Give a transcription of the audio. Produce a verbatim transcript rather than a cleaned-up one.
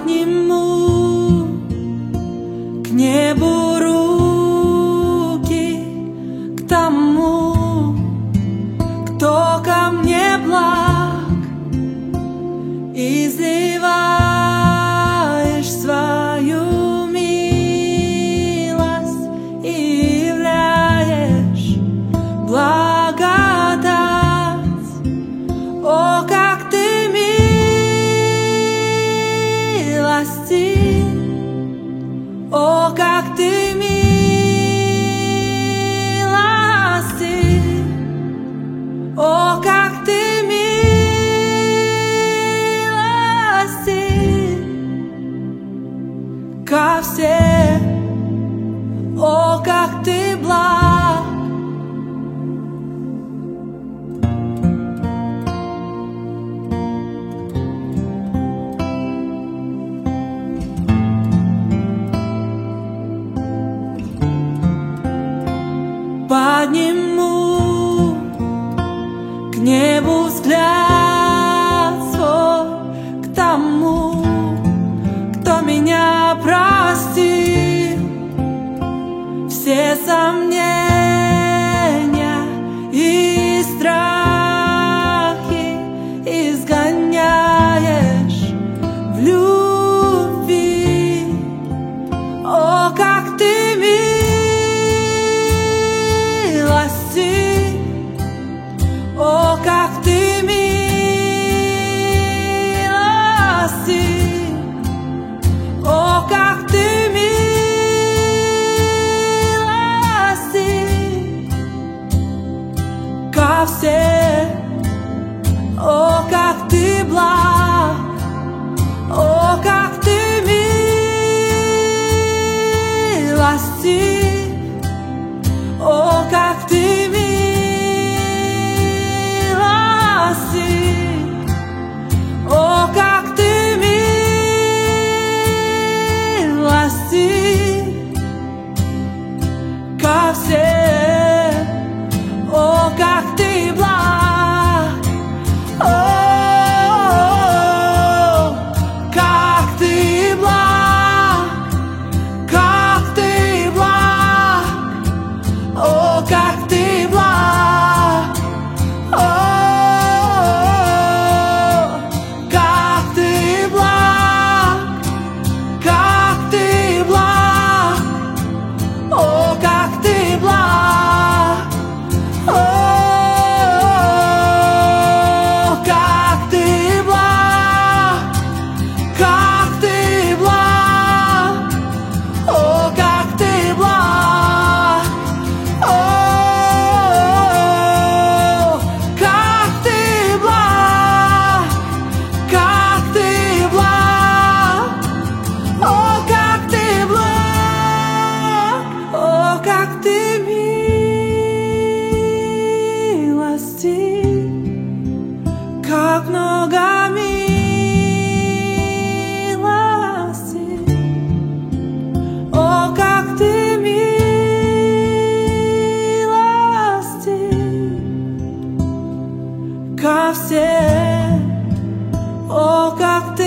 Подниму к небу руки, к тому, кто ко мне благ, изливаешь свою милость и являешь благодать. О, как ты милостив! О, как ты милостив! О, как ты милостив ко всем! О, как ты благ! Подниму к небу взгляд свой, к тому, кто меня простил, все сомнения и страхи изгоняешь в любви. О, как ты О, как ты милостив! О, как ты милостив ко всем! О, как ты благ! О, как ты милостив! О, как ты милостив! О, как ты милостив ко всем! О, как ты благ! О, как ты благ! Как ты благ! О, как ты благ! О, как ты благ! О, как ты благ! Как ты благ! О, как ты благ! О, как ты благ! Как ты благ! О, как ты благ! О, как ты милостив, как много милости. О, как ты милостив ко всем. О, как ты